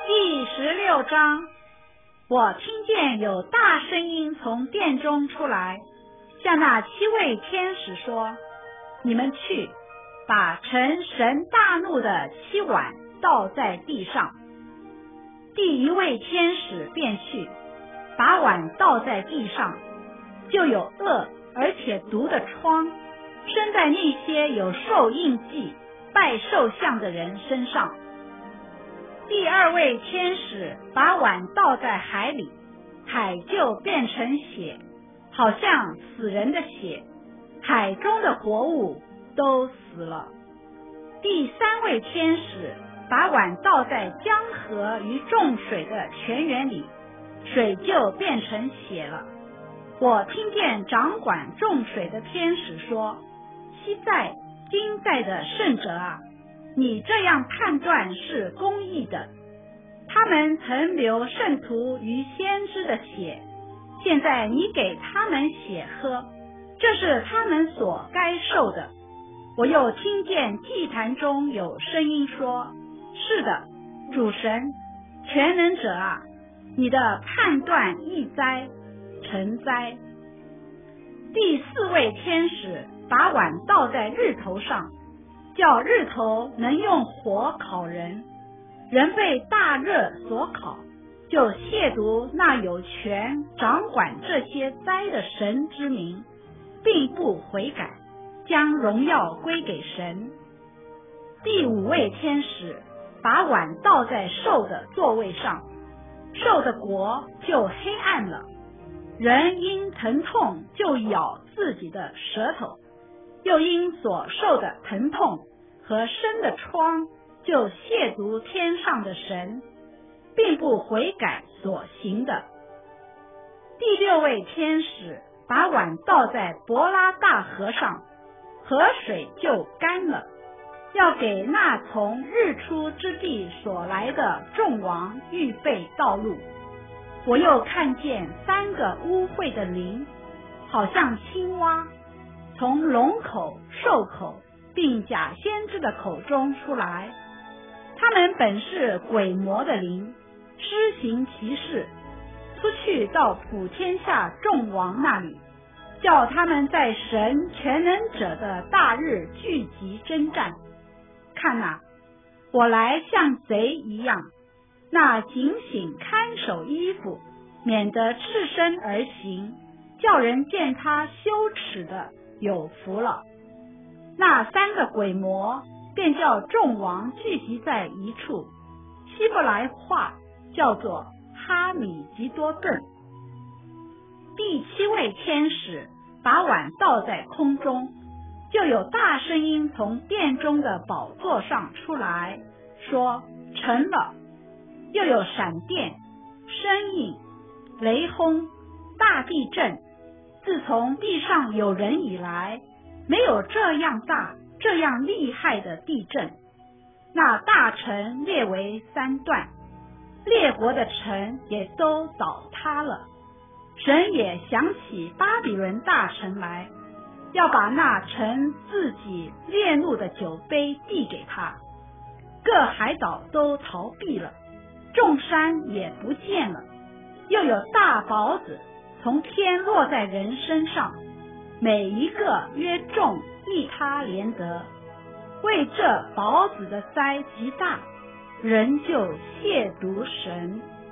第16章，我听见有大声音从殿中出来，向那7位天使说：你们去，把盛神大怒的7碗倒在地上。第1位天使便去，把碗倒在地上，就有恶而且毒的疮生在那些有兽印记、拜兽像的人身上。第2位天使把碗倒在海里，海就变成血，好像死人的血，海中的活物都死了。第3位天使把碗倒在江河与众水的泉源里，水就变成血了。我听见掌管众水的天使说：昔在今在的圣者啊，你这样判断是公义的。他们曾流圣徒与先知的血，现在你给他们血喝，这是他们所该受的。我又听见祭坛中有声音说：是的，主神全能者啊，你的判断易哉，成哉。第4位天使把碗倒在日头上，叫日头能用火烤人，人被大热所烤，就亵渎那有权掌管这些灾的神之名，并不悔改，将荣耀归给神。第5位天使把碗倒在兽的座位上，兽的国就黑暗了，人因疼痛就咬自己的舌头，又因所受的疼痛和生的疮就亵渎天上的神，并不悔改所行的。第6位天使把碗倒在伯拉大河上，河水就干了，要给那从日出之地所来的众王预备道路。我又看见3个污秽的灵，好像青蛙，从龙口、兽口并假先知的口中出来。他们本是鬼魔的灵，施行奇事，出去到普天下众王那里，叫他们在神全能者的大日聚集征战。看哪，我来像贼一样，那警醒看守衣服，免得赤身而行，叫人见他羞耻的有福了。那3个鬼魔便叫众王聚集在一处，希伯来话叫做哈米吉多顿。第7位天使把碗倒在空中，就有大声音从殿中的宝座上出来，说：成了。又有闪电、声音、雷轰、大地震，自从地上有人以来，没有这样大这样厉害的地震。那大城列为3段，列国的城也都倒塌了。神也想起巴比伦大城来，要把那城自己烈怒的酒杯递给他。各海岛都逃避了，众山也不见了。又有大雹子从天落在人身上，每一个约重1他连得。为这雹子的灾极大，人就亵渎神。